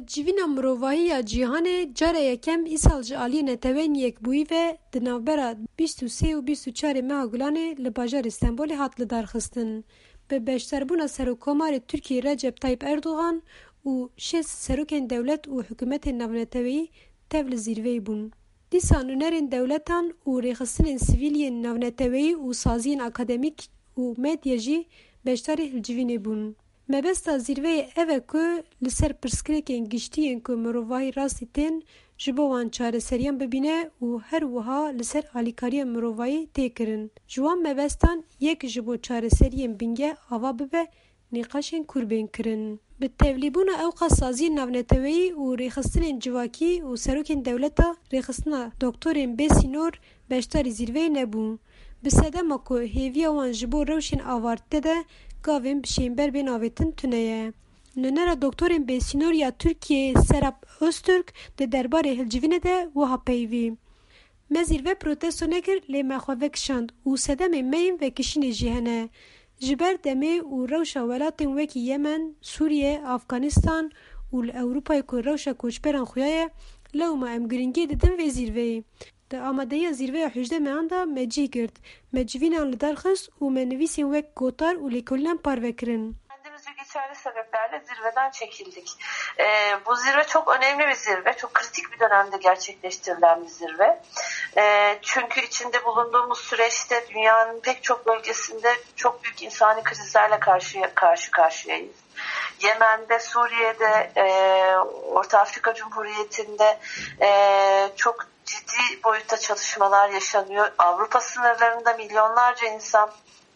Civîna mirovaî ya cîhanê cara yekem îsal ji aliyê netewên yekbûyî ve di navbera 23 û 24 meha Gulanê li bajarê Stenbolê hat lidarxistin. Bi beşdarbûna Serokkomarê Tirkiyeyê Recep Tayyip Erdogan û şêst serokên dewlet û hikûmetên navneteweyî tev li zîrveyê bûn. Dîsa nûnerên dewletan û rêxistinên sivîliyên navneteweyî û saziyên akademîk û medya jî beşdarê hilcivînê bûn. Mebesta zîrveyê ev e ku li ser pirsgirêkên giştî ku mirovahî rastî tên ji bo wan çareseriyan bibîne û her wiha li ser alîkariya mirovahî tê kirin. Ji wan mebestan yek ji bo çareseriyên bingeh ava bibe nîqaşên kurbên kirin. Bi tevlîbûna ewqa saziyên navneteweyî û rêxistinên civakî û serokên dewleta rêxistina doktorên bêsînor beşdarî zîrveyê nebû. Bi sedema ku hêviya wan ji bo rewşên avartî de gavên bişêmber bên avêtin tune ye. Nûnera doktorên bêsînor ya Tirkiyeyê Serap Öztürk di derbarê hilcivînê de wiha peyivî. Me zîrve protesto nekir lê me xwe vekişand û sedemên me yên vekişînê jî hene. Ji ber demê û rewşa welatên wekî Yemen, Sûriye, Afganistan û li Ewropayê ku rewşa koçberan xuya ye, lewma em giringiyê didin vê zîrveyê. Di amadeya zîrveya 18 mehan de me cih girt, me civînan li darxist û me nivîsên wek gotar û lêkolînan parve kirin. Kendimiz ve geçerli sebeplerle zirveden çekildik. Bu zirve çok önemli bir zirve, çok kritik bir dönemde gerçekleştirilen bir zirve. Çünkü içinde bulunduğumuz süreçte dünyanın pek çok bölgesinde çok büyük insani krizlerle karşı karşıyayız. Yemen'de, Suriye'de, Orta Afrika Cumhuriyeti'nde çok ciddi boyutta çalışmalar yaşanıyor. Avrupa sınırlarında milyonlarca insan,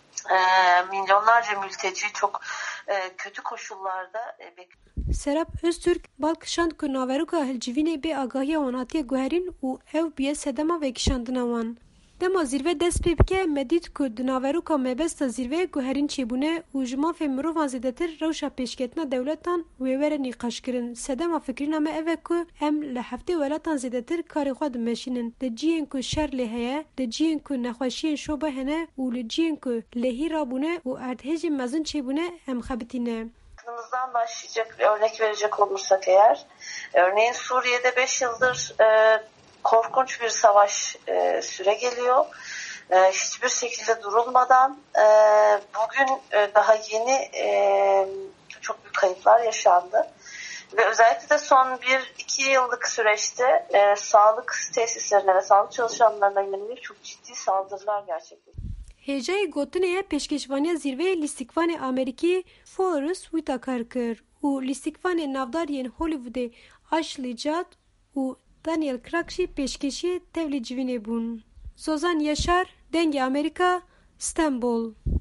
milyonlarca mülteci çok kötü koşullarda bekliyor. Serap Öztürk balkişand ku naveroka hilcivînê bê agahiya wan hatiye guherîn û ew biye sedema vekişandina wan. Dema zîrve dest pê bike me dît ku di naveroka mebesta zîrveyê guherîn çêbûne û ji mafê mirovan zêdetir rewşa pêşketina dewletan wê were nîqaşkirin. Sedema fikrîna me ev e ku em li heftê welatan zêdetir karê xwe dimeşînin. Di ciyên ku şer lê heye, di ciyên ku nexweşiyên şobe hene û li ciyên ku lehî rabûne û erdhêjên mezin çêbûne em xebitîne. Aklımızdan başlayacak bir örnek verecek olursak eğer, örneğin Suriye'de 5 yıldır korkunç bir savaş süre geliyor. Hiçbir şekilde durulmadan bugün daha yeni çok büyük kayıplar yaşandı. Ve özellikle de son 1-2 yıllık süreçte sağlık tesislerine ve sağlık çalışanlarına yönelik çok ciddi saldırılar gerçekleşti. Hêjayê gotinê ye pêşkeşvaniya zîrveyê lîstikvanê Amerîkî Forrest Whitaker kir û lîstikvanên navdar yên Hollywoodê Ashley Judd û Daniel Craig jî pêşkêşiyê tevlî civînê bûn. Zozan Yaşar, Dengê Amerîka, Stenbol.